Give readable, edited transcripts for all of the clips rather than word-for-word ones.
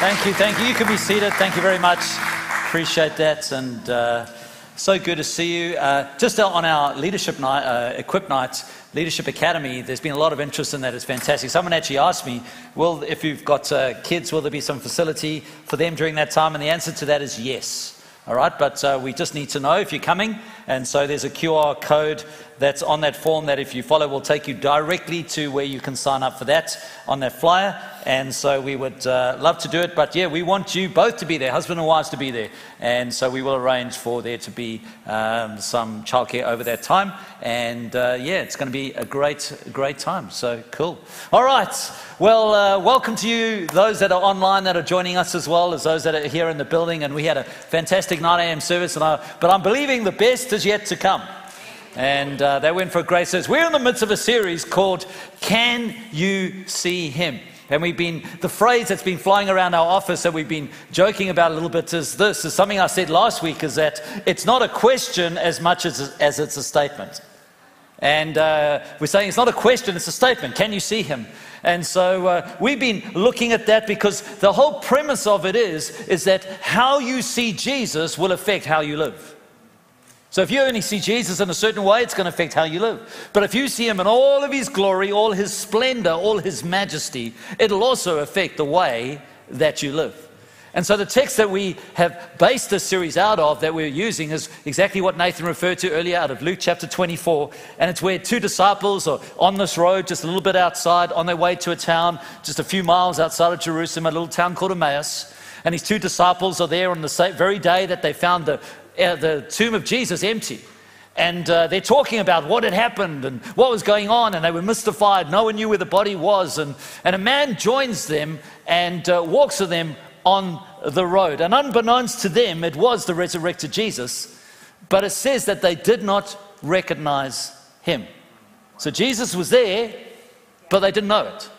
Thank you, thank you. You can be seated. Thank you very much. Appreciate that, and so good to see you. Just on our leadership night, Equip Night, Leadership Academy, there's been a lot of interest in that. It's fantastic. Someone actually asked me, if you've got kids, will there be some facility for them during that time? And the answer to that is yes. All right, but we just need to know if you're coming. And so there's a QR code that's on that form that if you follow will take you directly to where you can sign up for that on that flyer. And so we would love to do it. But yeah, we want you both to be there, husband and wives to be there. And so we will arrange for there to be some childcare over that time. And yeah, it's going to be a great time. So cool. All right. Well, welcome to you, those that are online that are joining us as well as those that are here in the building. And we had a fantastic 9 a.m. service, but I'm believing the best is yet to come. And they went for a great service. We're in the midst of a series called Can You See Him? And the phrase that's been flying around our office that we've been joking about a little bit is something I said last week, is that it's not a question as much as it's a statement. And we're saying it's not a question, it's a statement. Can you see him? And so we've been looking at that because the whole premise of it is that how you see Jesus will affect how you live. So if you only see Jesus in a certain way, it's going to affect how you live. But if you see him in all of his glory, all his splendor, all his majesty, it'll also affect the way that you live. And so the text that we have based this series out of that we're using is exactly what Nathan referred to earlier out of Luke chapter 24. And it's where two disciples are on this road, just a little bit outside, on their way to a town, just a few miles outside of Jerusalem, a little town called Emmaus. And these two disciples are there on the very day that they found the tomb of Jesus empty. And they're talking about what had happened and what was going on, and they were mystified. No one knew where the body was. And a man joins them and walks with them on the road. And unbeknownst to them, it was the resurrected Jesus, but it says that they did not recognize him. So Jesus was there, but they didn't know it.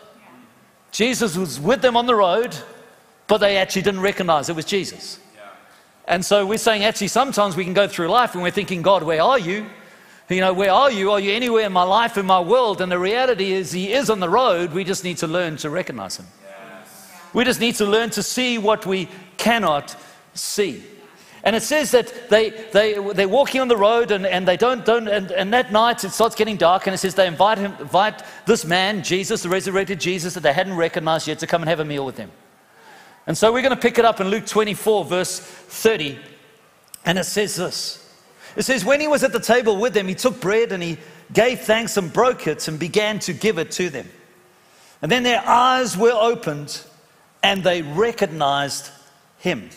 Jesus was with them on the road, but they actually didn't recognize it was Jesus. And so we're saying actually sometimes we can go through life and we're thinking, God, where are you? You know, where are you? Are you anywhere in my life, in my world? And the reality is he is on the road. We just need to learn to recognize him. Yes. We just need to learn to see what we cannot see. And it says that they're walking on the road and they don't and that night it starts getting dark, and it says they invite this man, Jesus, the resurrected Jesus that they hadn't recognized yet, to come and have a meal with them. And so we're going to pick it up in Luke 24, verse 30. And it says this. It says, when he was at the table with them, he took bread and he gave thanks and broke it and began to give it to them. And then their eyes were opened and they recognized him.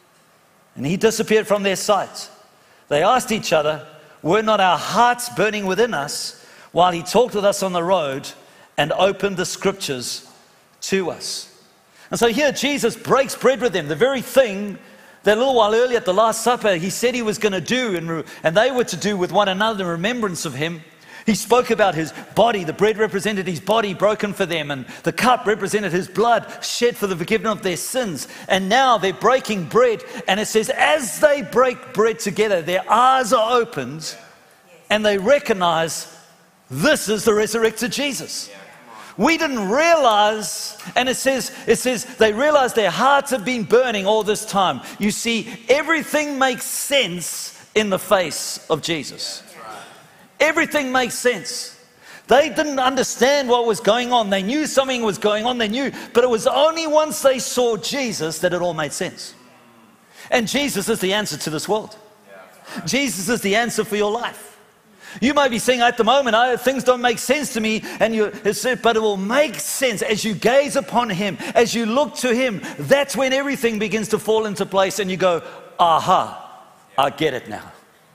And he disappeared from their sight. They asked each other, were not our hearts burning within us while he talked with us on the road and opened the scriptures to us? And so here Jesus breaks bread with them, the very thing that a little while earlier at the Last Supper he said he was going to do, and they were to do with one another in remembrance of him. He spoke about his body. The bread represented his body broken for them, and the cup represented his blood shed for the forgiveness of their sins. And now they're breaking bread, and it says as they break bread together, their eyes are opened and they recognize this is the resurrected Jesus. We didn't realize, and it says they realized their hearts have been burning all this time. You see, everything makes sense in the face of Jesus. Everything makes sense. They didn't understand what was going on. They knew something was going on, but it was only once they saw Jesus that it all made sense. And Jesus is the answer to this world. Jesus is the answer for your life. You might be saying at the moment, things don't make sense to me, but it will make sense as you gaze upon him, as you look to him. That's when everything begins to fall into place and you go, aha, I get it now.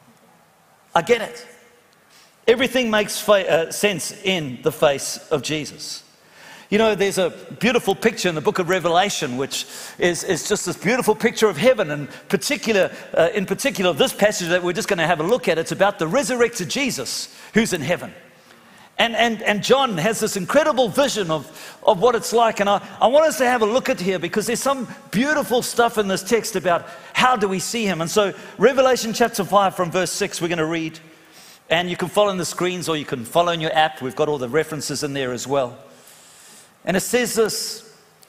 I get it. Everything makes sense in the face of Jesus. You know, there's a beautiful picture in the book of Revelation, which is just this beautiful picture of heaven. And in particular, this passage that we're just going to have a look at, it's about the resurrected Jesus who's in heaven. And John has this incredible vision of what it's like. And I want us to have a look at here because there's some beautiful stuff in this text about how do we see him. And so Revelation chapter 5 from verse 6, we're going to read. And you can follow on the screens or you can follow in your app. We've got all the references in there as well. And it says this.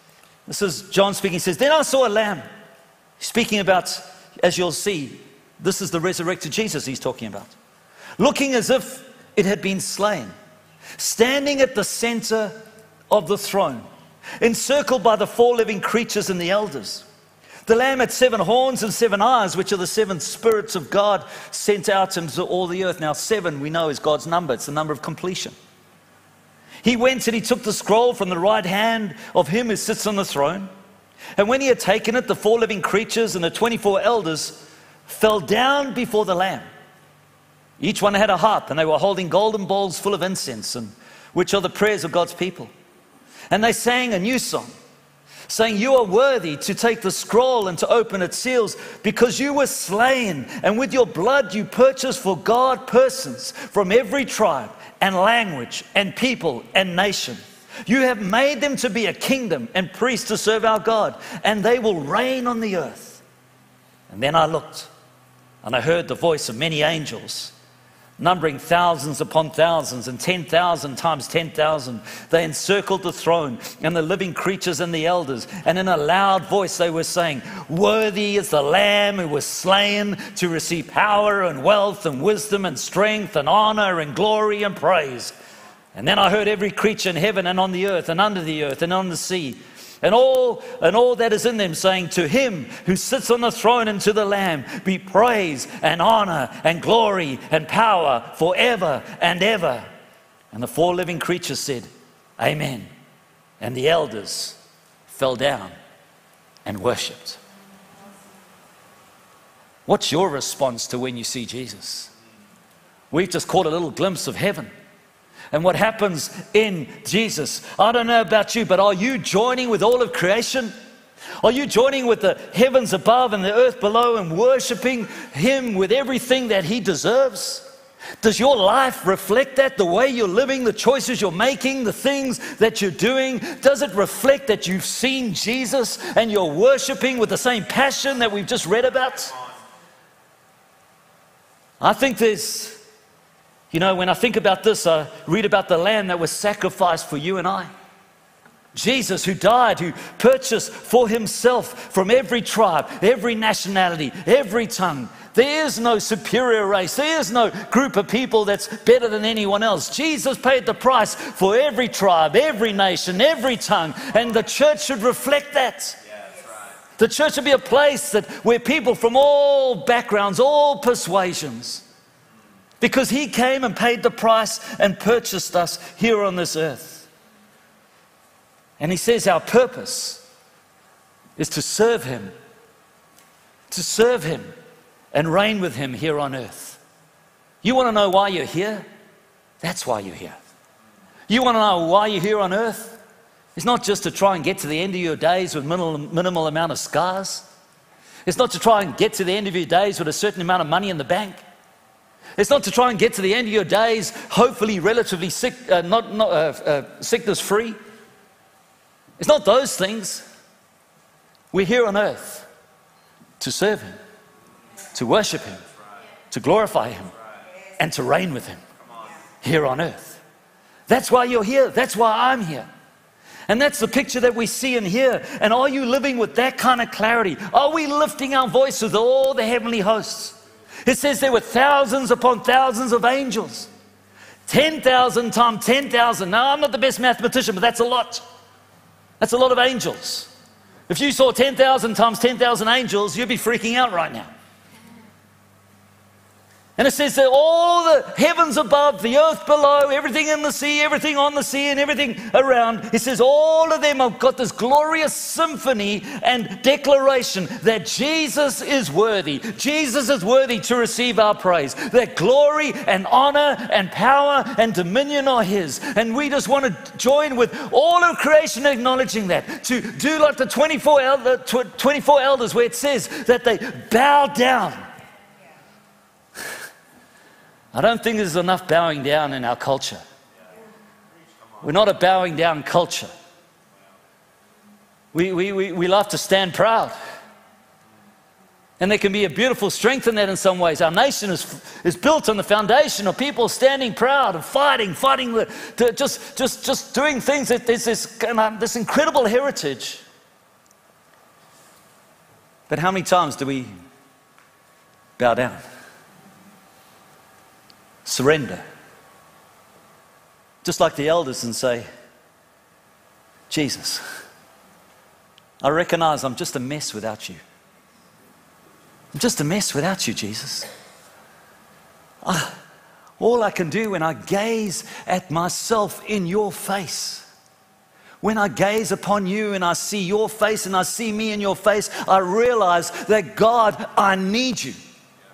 This is John speaking. He says, then I saw a lamb. Speaking about, as you'll see, this is the resurrected Jesus he's talking about. Looking as if it had been slain. Standing at the center of the throne. Encircled by the 4 living creatures and the elders. The lamb had 7 horns and 7 eyes, which are the 7 spirits of God sent out into all the earth. Now 7 we know is God's number. It's the number of completion. He went and he took the scroll from the right hand of him who sits on the throne. And when he had taken it, the 4 living creatures and the 24 elders fell down before the Lamb. Each one had a harp, and they were holding golden bowls full of incense, and which are the prayers of God's people. And they sang a new song, saying, you are worthy to take the scroll and to open its seals, because you were slain, and with your blood you purchased for God persons from every tribe and language and people and nation. You have made them to be a kingdom and priests to serve our God, and they will reign on the earth. And then I looked, and I heard the voice of many angels, numbering thousands upon thousands and 10,000 times 10,000. They encircled the throne and the living creatures and the elders, and in a loud voice they were saying, worthy is the Lamb who was slain to receive power and wealth and wisdom and strength and honor and glory and praise. And then I heard every creature in heaven and on the earth and under the earth and on the sea, and all that is in them, saying, to him who sits on the throne and to the Lamb be praise and honor and glory and power forever and ever. And the 4 living creatures said, amen. And the elders fell down and worshipped. What's your response to when you see Jesus? We've just caught a little glimpse of heaven. And what happens in Jesus. I don't know about you, but are you joining with all of creation? Are you joining with the heavens above and the earth below and worshiping him with everything that he deserves? Does your life reflect that? The way you're living, the choices you're making, the things that you're doing, does it reflect that you've seen Jesus and you're worshiping with the same passion that we've just read about? I think there's, when I think about this, I read about the Lamb that was sacrificed for you and I. Jesus, who died, who purchased for himself from every tribe, every nationality, every tongue. There is no superior race. There is no group of people that's better than anyone else. Jesus paid the price for every tribe, every nation, every tongue, and the church should reflect that. The church should be a place where people from all backgrounds, all persuasions, because he came and paid the price and purchased us here on this earth. And he says our purpose is to serve him and reign with him here on earth. You want to know why you're here? That's why you're here. You want to know why you're here on earth? It's not just to try and get to the end of your days with minimal amount of scars. It's not to try and get to the end of your days with a certain amount of money in the bank. It's not to try and get to the end of your days, hopefully relatively sickness free. It's not those things. We're here on earth to serve him, to worship him, to glorify him, and to reign with him here on earth. That's why you're here. That's why I'm here. And that's the picture that we see in here. And are you living with that kind of clarity? Are we lifting our voice with all the heavenly hosts? It says there were thousands upon thousands of angels. 10,000 times 10,000. Now, I'm not the best mathematician, but that's a lot. That's a lot of angels. If you saw 10,000 times 10,000 angels, you'd be freaking out right now. And it says that all the heavens above, the earth below, everything in the sea, everything on the sea, and everything around, it says all of them have got this glorious symphony and declaration that Jesus is worthy. Jesus is worthy to receive our praise. That glory and honor and power and dominion are his. And we just want to join with all of creation acknowledging that. To do like the 24 elders where it says that they bow down. I don't think there's enough bowing down in our culture. We're not a bowing down culture. We love to stand proud. And there can be a beautiful strength in that in some ways. Our nation is built on the foundation of people standing proud and fighting, just doing things that there's this incredible heritage. But how many times do we bow down? Surrender. Just like the elders, and say, Jesus, I recognize I'm just a mess without you. I'm just a mess without you, Jesus. All I can do when I gaze at myself in your face, when I gaze upon you and I see your face and I see me in your face, I realize that, God, I need you.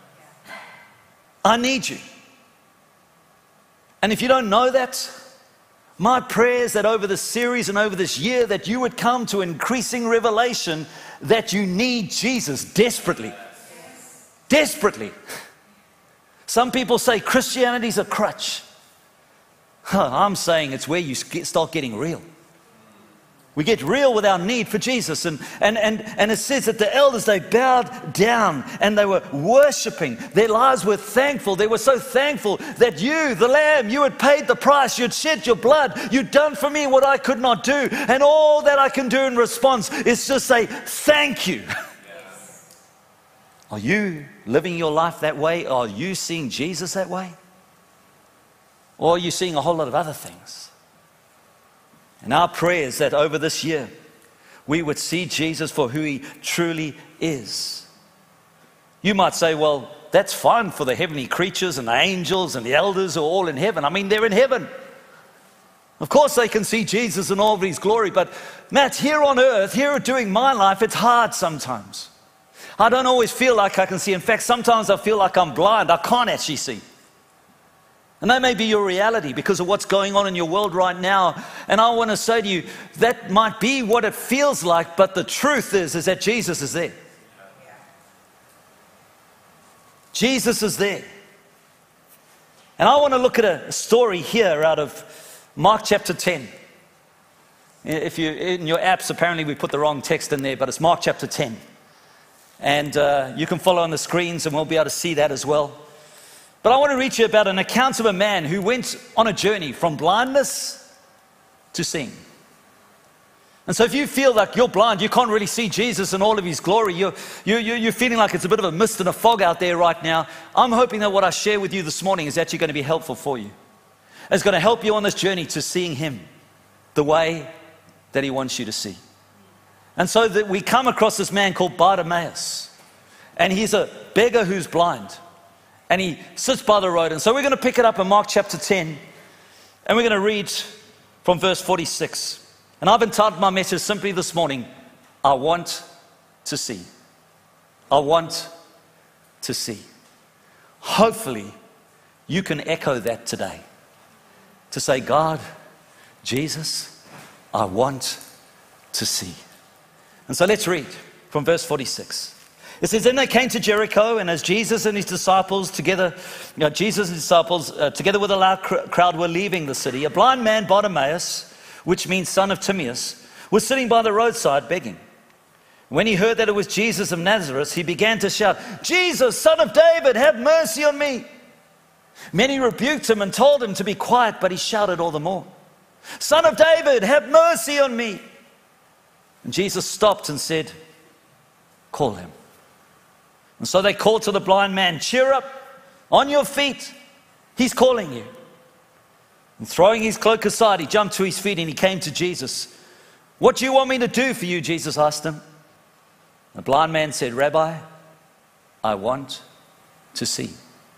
I need you. And if you don't know that, my prayer is that over this series and over this year that you would come to increasing revelation that you need Jesus desperately. Desperately. Some people say Christianity's a crutch. I'm saying it's where you start getting real. We get real with our need for Jesus. And it says that the elders, they bowed down and they were worshiping. Their lives were thankful. They were so thankful that you, the Lamb, you had paid the price. You'd shed your blood. You'd done for me what I could not do. And all that I can do in response is just say, thank you. Yes. Are you living your life that way? Are you seeing Jesus that way? Or are you seeing a whole lot of other things? And our prayer is that over this year, we would see Jesus for who he truly is. You might say, well, that's fine for the heavenly creatures and the angels and the elders who are all in heaven. I mean, they're in heaven. Of course they can see Jesus in all of his glory, but Matt, here on earth, here doing my life, it's hard sometimes. I don't always feel like I can see. In fact, sometimes I feel like I'm blind. I can't actually see. And that may be your reality because of what's going on in your world right now. And I want to say to you, that might be what it feels like, but the truth is that Jesus is there. Jesus is there. And I want to look at a story here out of Mark chapter 10. If you in your apps, apparently we put the wrong text in there, but it's Mark chapter 10. And you can follow on the screens and we'll be able to see that as well. But I want to read to you about an account of a man who went on a journey from blindness to seeing. And so if you feel like you're blind, you can't really see Jesus in all of his glory, you're feeling like it's a bit of a mist and a fog out there right now, I'm hoping that what I share with you this morning is actually going to be helpful for you. It's going to help you on this journey to seeing him the way that he wants you to see. And so that we come across this man called Bartimaeus. And he's a beggar who's blind. And he sits by the road. And so we're going to pick it up in Mark chapter 10. And we're going to read from verse 46. And I've entitled my message simply this morning, I want to see. I want to see. Hopefully, you can echo that today. To say, God, Jesus, I want to see. And so let's read from verse 46. It says, then they came to Jericho, and as Jesus and his disciples together, together with a loud crowd were leaving the city, a blind man, Bartimaeus, which means son of Timaeus, was sitting by the roadside begging. When he heard that it was Jesus of Nazareth, he began to shout, Jesus, son of David, have mercy on me. Many rebuked him and told him to be quiet, but he shouted all the more, Son of David, have mercy on me. And Jesus stopped and said, call him. And so they called to the blind man, cheer up, on your feet, he's calling you. And throwing his cloak aside, he jumped to his feet and he came to Jesus. What do you want me to do for you? Jesus asked him. The blind man said, Rabbi, I want to see.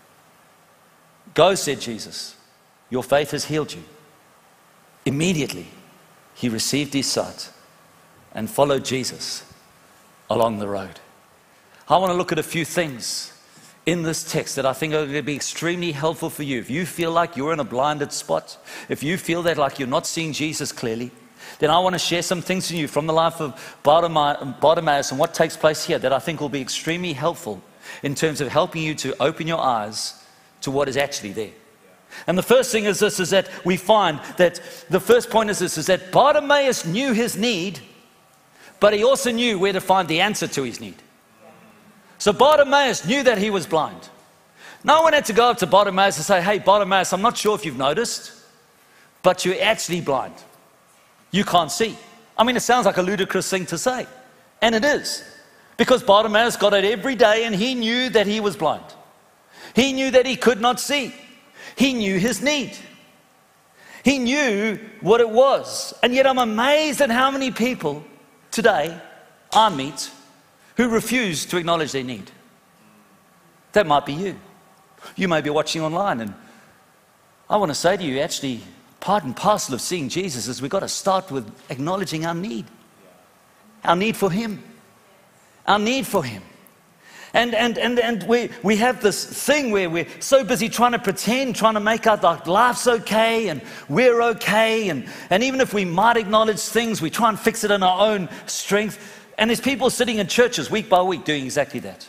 Go, said Jesus, your faith has healed you. Immediately, he received his sight and followed Jesus along the road. I want to look at a few things in this text that I think are going to be extremely helpful for you. If you feel like you're in a blinded spot, if you feel that like you're not seeing Jesus clearly, then I want to share some things with you from the life of Bartimaeus and what takes place here that I think will be extremely helpful in terms of helping you to open your eyes to what is actually there. And the first thing is this, is that we find that the first point is this, is that Bartimaeus knew his need, but he also knew where to find the answer to his need. So Bartimaeus knew that he was blind. No one had to go up to Bartimaeus and say, hey, Bartimaeus, I'm not sure if you've noticed, but you're actually blind. You can't see. I mean, it sounds like a ludicrous thing to say, and it is. Because Bartimaeus got it every day and he knew that he was blind. He knew that he could not see. He knew his need. He knew what it was. And yet I'm amazed at how many people today I meet who refuse to acknowledge their need. That might be you. You may be watching online, and I want to say to you, actually, part and parcel of seeing Jesus is we've got to start with acknowledging our need. Our need for Him. Our need for Him. And we have this thing where we're so busy trying to pretend, trying to make out like life's okay and we're okay. And even if we might acknowledge things, we try and fix it in our own strength. And there's people sitting in churches week by week doing exactly that.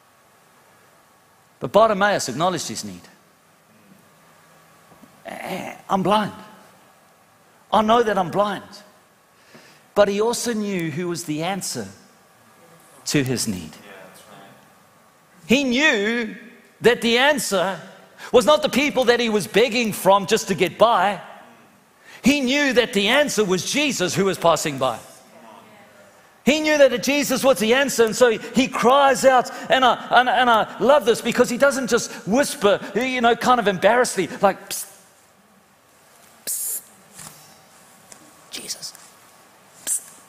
But Bartimaeus acknowledged his need. I'm blind. I know that I'm blind. But he also knew who was the answer to his need. He knew that the answer was not the people that he was begging from just to get by. He knew that the answer was Jesus who was passing by. He knew that Jesus was the answer, and so he cries out, and I love this because he doesn't just whisper, kind of embarrassedly, like, psst, psst, Jesus, psst,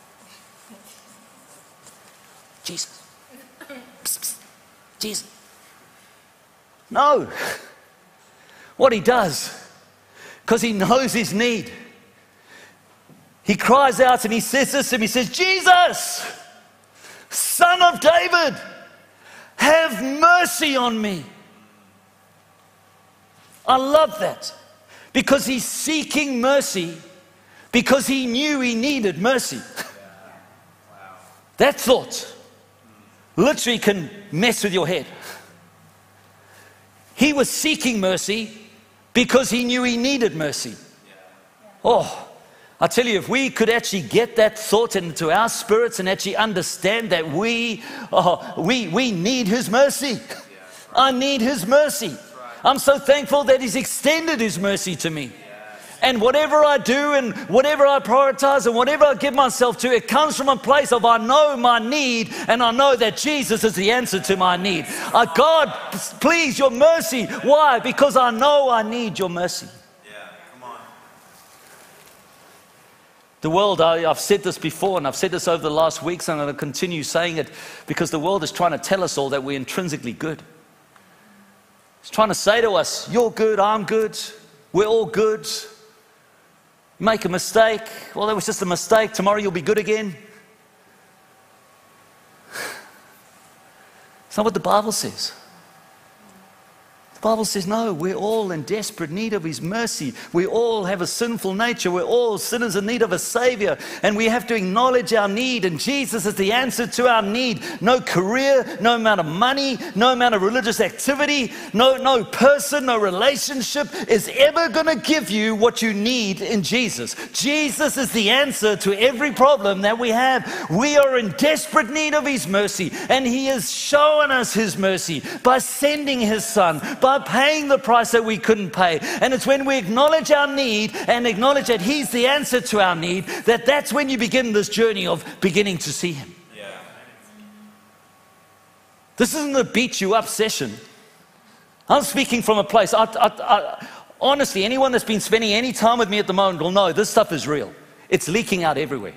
Jesus, psst, psst, Jesus. No. What he does, because he knows his need, he cries out and he says this, and he says, Jesus, Son of David, have mercy on me. I love that, because he's seeking mercy because he knew he needed mercy. That thought literally can mess with your head. He was seeking mercy because he knew he needed mercy. Oh, I tell you, if we could actually get that thought into our spirits and actually understand that we need His mercy. I need His mercy. I'm so thankful that He's extended His mercy to me. And whatever I do and whatever I prioritize and whatever I give myself to, it comes from a place of I know my need, and I know that Jesus is the answer to my need. God, please, your mercy. Why? Because I know I need your mercy. The world, I've said this before, and I've said this over the last weeks, and I'm going to continue saying it, because the world is trying to tell us all that we're intrinsically good. It's trying to say to us, you're good, I'm good, we're all good. Make a mistake, well, that was just a mistake, tomorrow you'll be good again. It's not what the Bible says. The Bible says, no, we're all in desperate need of His mercy. We all have a sinful nature. We're all sinners in need of a Savior. And we have to acknowledge our need. And Jesus is the answer to our need. No career, no amount of money, no amount of religious activity, no person, no relationship is ever going to give you what you need in Jesus. Jesus is the answer to every problem that we have. We are in desperate need of His mercy. And He has shown us His mercy by sending His Son, by paying the price that we couldn't pay. And it's when we acknowledge our need and acknowledge that He's the answer to our need, that's when you begin this journey of beginning to see Him. Yeah. This isn't a beat you up session. I'm speaking from a place, honestly, anyone that's been spending any time with me at the moment will know this stuff is real. It's leaking out everywhere.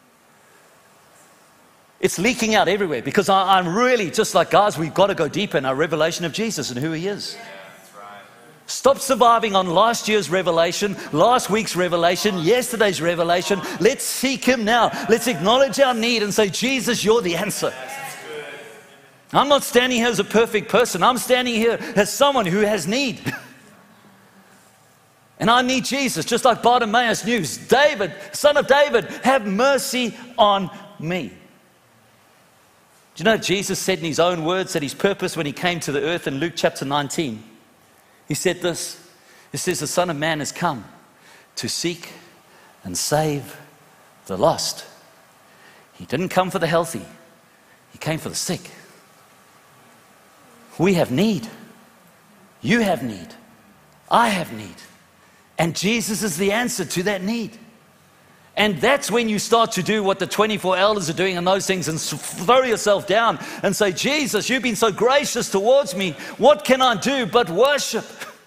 It's leaking out everywhere, because I'm really just like, guys, we've got to go deeper in our revelation of Jesus and who He is. Yeah, that's right. Stop surviving on last year's revelation, last week's revelation, yesterday's revelation. Let's seek Him now. Let's acknowledge our need and say, Jesus, you're the answer. I'm not standing here as a perfect person. I'm standing here as someone who has need. And I need Jesus, just like Bartimaeus knew. David, Son of David, have mercy on me. Do you know Jesus said in His own words that His purpose when He came to the earth in Luke chapter 19? He said this. It says, the Son of Man has come to seek and save the lost. He didn't come for the healthy. He came for the sick. We have need. You have need. I have need. And Jesus is the answer to that need. And that's when you start to do what the 24 elders are doing and those things, and throw yourself down and say, Jesus, you've been so gracious towards me. What can I do but worship?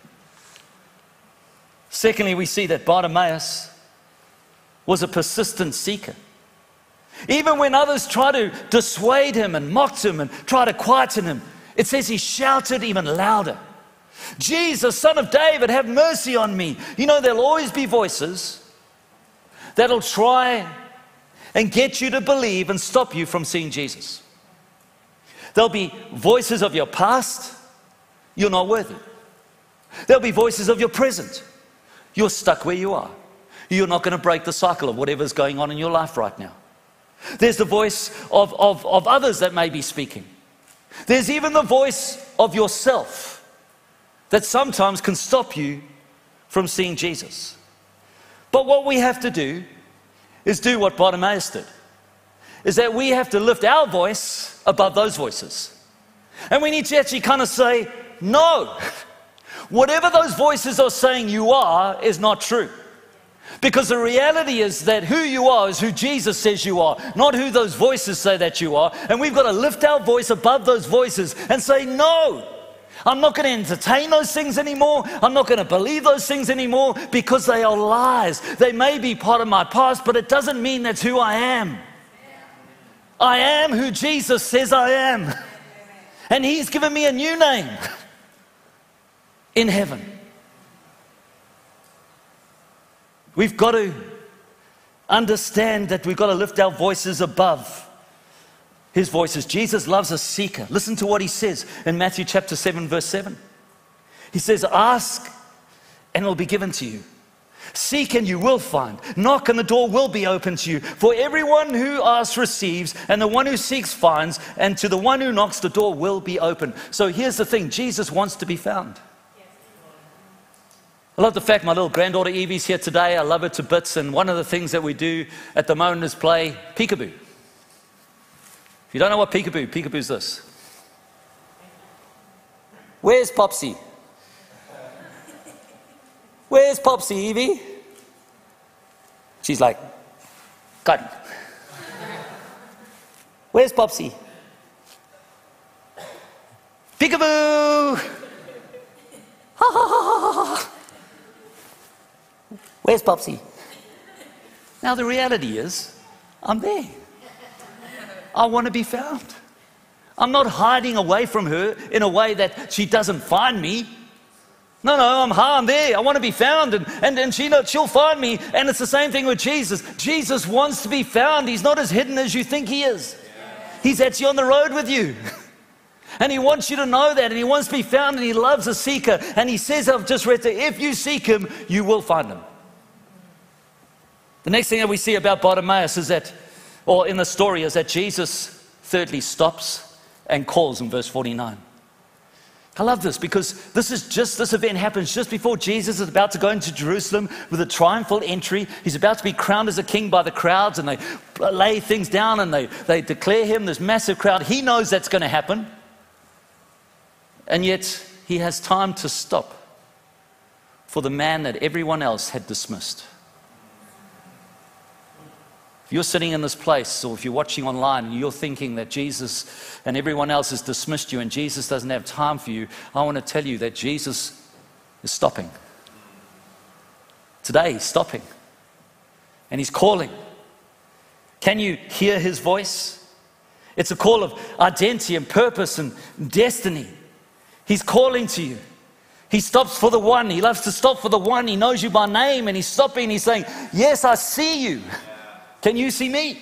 Secondly, we see that Bartimaeus was a persistent seeker. Even when others try to dissuade him and mocked him and try to quieten him, it says he shouted even louder. Jesus, Son of David, have mercy on me. You know, there'll always be voices that'll try and get you to believe and stop you from seeing Jesus. There'll be voices of your past, you're not worthy. There'll be voices of your present, you're stuck where you are. You're not going to break the cycle of whatever's going on in your life right now. There's the voice of others that may be speaking. There's even the voice of yourself that sometimes can stop you from seeing Jesus. But what we have to do is do what Bartimaeus did, is that we have to lift our voice above those voices. And we need to actually kind of say, no, whatever those voices are saying you are is not true. Because the reality is that who you are is who Jesus says you are, not who those voices say that you are. And we've got to lift our voice above those voices and say, no, I'm not going to entertain those things anymore. I'm not going to believe those things anymore, because they are lies. They may be part of my past, but it doesn't mean that's who I am. I am who Jesus says I am. And He's given me a new name in heaven. We've got to understand that we've got to lift our voices above His voices. Jesus loves a seeker. Listen to what He says in Matthew chapter 7, verse 7. He says, ask and it will be given to you. Seek and you will find. Knock and the door will be open to you. For everyone who asks receives, and the one who seeks finds, and to the one who knocks the door will be open. So here's the thing, Jesus wants to be found. I love the fact my little granddaughter Evie's here today. I love her to bits, and one of the things that we do at the moment is play peekaboo. If you don't know what peekaboo's this. Where's Popsy? Where's Popsy, Evie? She's like, got it. Where's Popsy? Peekaboo! Ha ha ha ha ha! Where's Popsy? Now the reality is, I'm there. I want to be found. I'm not hiding away from her in a way that she doesn't find me. No, I'm there. I want to be found, and she'll find me. And it's the same thing with Jesus. Jesus wants to be found. He's not as hidden as you think He is. He's actually on the road with you. And He wants you to know that, and He wants to be found, and He loves a seeker. And He says, I've just read that if you seek Him, you will find Him. The next thing that we see about Bartimaeus is that, or in the story, is that Jesus thirdly stops and calls in verse 49. I love this because this event happens just before Jesus is about to go into Jerusalem with a triumphal entry. He's about to be crowned as a king by the crowds, and they lay things down and they declare Him, this massive crowd. He knows that's going to happen. And yet He has time to stop for the man that everyone else had dismissed. If you're sitting in this place, or if you're watching online and you're thinking that Jesus and everyone else has dismissed you and Jesus doesn't have time for you, I want to tell you that Jesus is stopping. Today He's stopping. And He's calling. Can you hear His voice? It's a call of identity and purpose and destiny. He's calling to you. He stops for the one. He loves to stop for the one. He knows you by name, and He's stopping. He's saying, yes, I see you. Can you see me?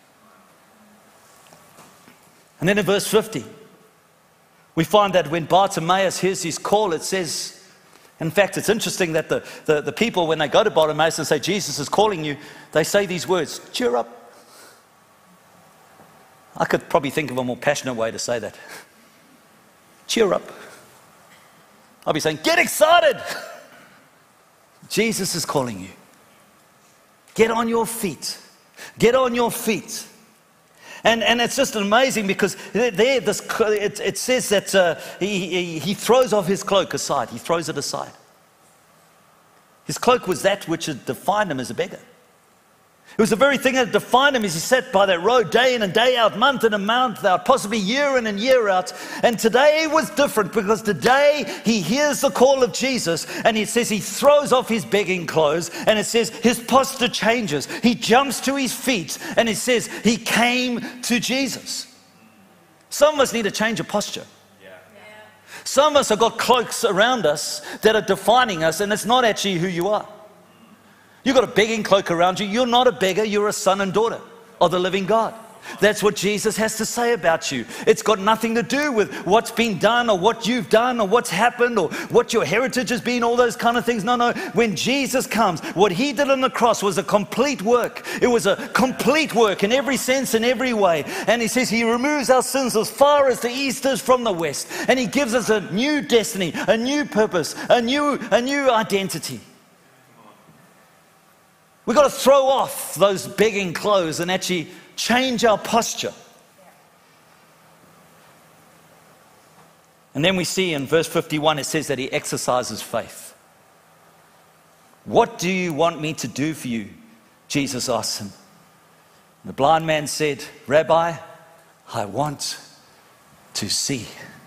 And then in verse 50, we find that when Bartimaeus hears his call, it says, in fact, it's interesting that the people, when they go to Bartimaeus and say, Jesus is calling you, they say these words, cheer up. I could probably think of a more passionate way to say that. Cheer up. I'll be saying, get excited. Jesus is calling you. Get on your feet. Get on your feet. And it's just amazing because it says that he throws off his cloak aside. He throws it aside. His cloak was that which had defined him as a beggar. It was the very thing that defined him as he sat by that road day in and day out, month in and month out, possibly year in and year out. And today was different because today he hears the call of Jesus and it says he throws off his begging clothes and it says his posture changes. He jumps to his feet and it says he came to Jesus. Some of us need a change of posture. Some of us have got cloaks around us that are defining us and it's not actually who you are. You've got a begging cloak around you. You're not a beggar. You're a son and daughter of the living God. That's what Jesus has to say about you. It's got nothing to do with what's been done or what you've done or what's happened or what your heritage has been, all those kind of things. No. When Jesus comes, what he did on the cross was a complete work. It was a complete work in every sense, in every way. And he says he removes our sins as far as the east is from the west. And he gives us a new destiny, a new purpose, a new identity. We've got to throw off those begging clothes and actually change our posture. And then we see in verse 51, it says that he exercises faith. What do you want me to do for you? Jesus asked him. And the blind man said, Rabbi, I want to see.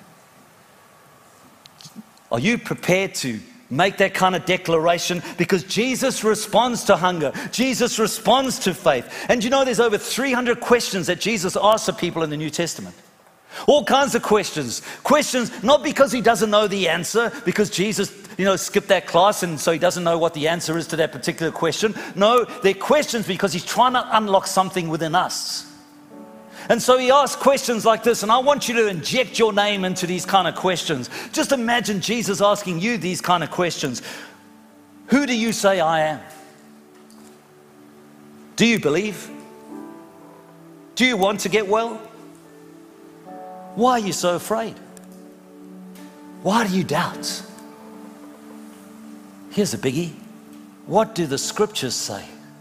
Are you prepared to make that kind of declaration? Because Jesus responds to hunger. Jesus responds to faith. And you know, there's over 300 questions that Jesus asks of people in the New Testament. All kinds of questions. Questions not because he doesn't know the answer, because Jesus, skipped that class and so he doesn't know what the answer is to that particular question. No, they're questions because he's trying to unlock something within us. And so he asks questions like this, and I want you to inject your name into these kind of questions. Just imagine Jesus asking you these kind of questions. Who do you say I am? Do you believe? Do you want to get well? Why are you so afraid? Why do you doubt? Here's a biggie. What do the scriptures say?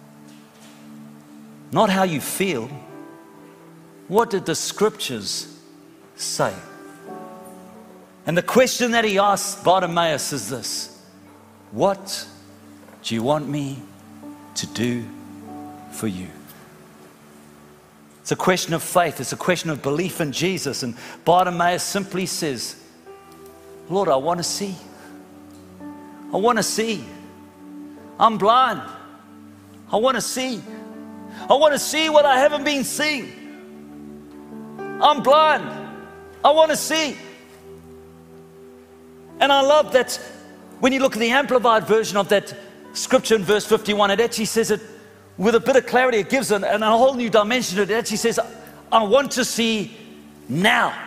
Not how you feel. What did the scriptures say? And the question that he asked Bartimaeus is this: what do you want me to do for you? It's a question of faith. It's a question of belief in Jesus. And Bartimaeus simply says, Lord, I want to see. I want to see. I'm blind. I want to see. I want to see what I haven't been seeing. I'm blind. I want to see. And I love that when you look at the amplified version of that scripture in verse 51, it actually says it with a bit of clarity. It gives a whole new dimension to it. It actually says, I want to see now.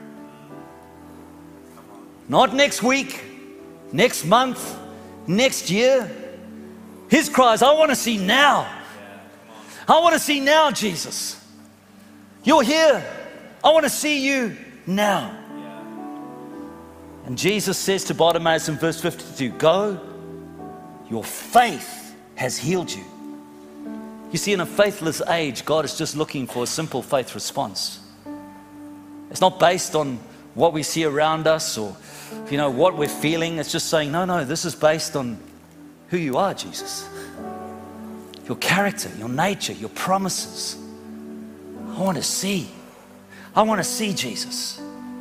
Not next week, next month, next year. His cry is, I want to see now. I want to see now, Jesus. You're here. I want to see you now. And Jesus says to Bartimaeus in verse 52, go, your faith has healed you. You see, in a faithless age, God is just looking for a simple faith response. It's not based on what we see around us or, what we're feeling. It's just saying, no, this is based on who you are, Jesus. Your character, your nature, your promises. I want to see. I want to see Jesus.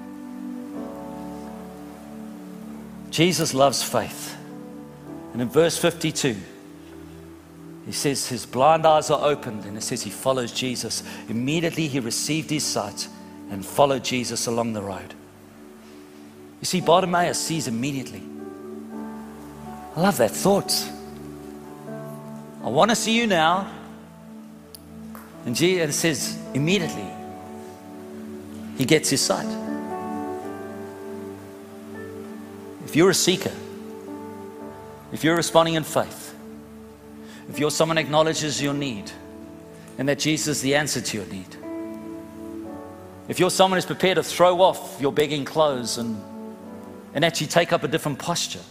Jesus loves faith. And in verse 52, he says his blind eyes are opened, and it says he follows Jesus. Immediately he received his sight and followed Jesus along the road. You see, Bartimaeus sees immediately. I love that thought. I want to see you now. And it says immediately he gets his sight. If you're a seeker, if you're responding in faith, if you're someone who acknowledges your need and that Jesus is the answer to your need, if you're someone who's prepared to throw off your begging clothes and actually take up a different posture,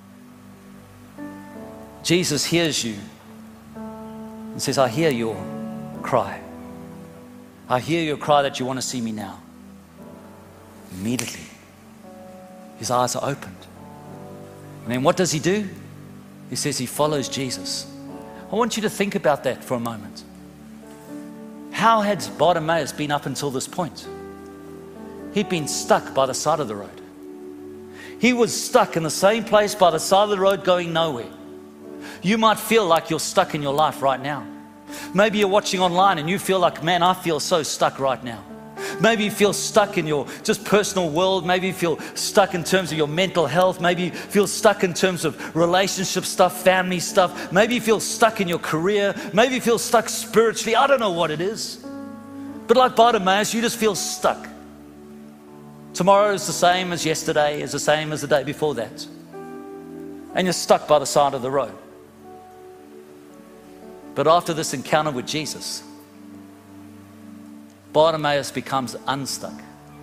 Jesus hears you and says, I hear your cry. I hear your cry that you want to see me now. Immediately, his eyes are opened. And then what does he do? He says he follows Jesus. I want you to think about that for a moment. How had Bartimaeus been up until this point? He'd been stuck by the side of the road. He was stuck in the same place by the side of the road going nowhere. You might feel like you're stuck in your life right now. Maybe you're watching online and you feel like, man, I feel so stuck right now. Maybe you feel stuck in your just personal world. Maybe you feel stuck in terms of your mental health. Maybe you feel stuck in terms of relationship stuff, family stuff. Maybe you feel stuck in your career. Maybe you feel stuck spiritually. I don't know what it is. But like Bartimaeus, you just feel stuck. Tomorrow is the same as yesterday, is the same as the day before that. And you're stuck by the side of the road. But after this encounter with Jesus, Bartimaeus becomes unstuck.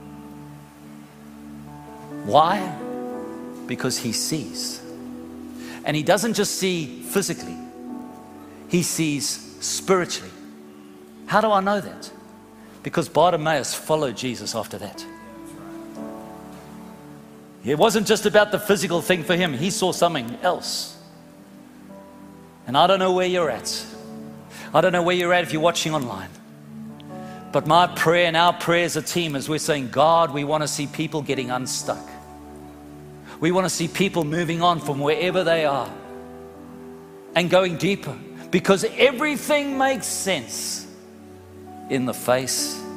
Why? Because he sees. And he doesn't just see physically, he sees spiritually. How do I know that? Because Bartimaeus followed Jesus after that. It wasn't just about the physical thing for him. He saw something else. And I don't know where you're at. I don't know where you're at if you're watching online. But my prayer and our prayer as a team is we're saying, God, we want to see people getting unstuck. We want to see people moving on from wherever they are and going deeper, because everything makes sense in the face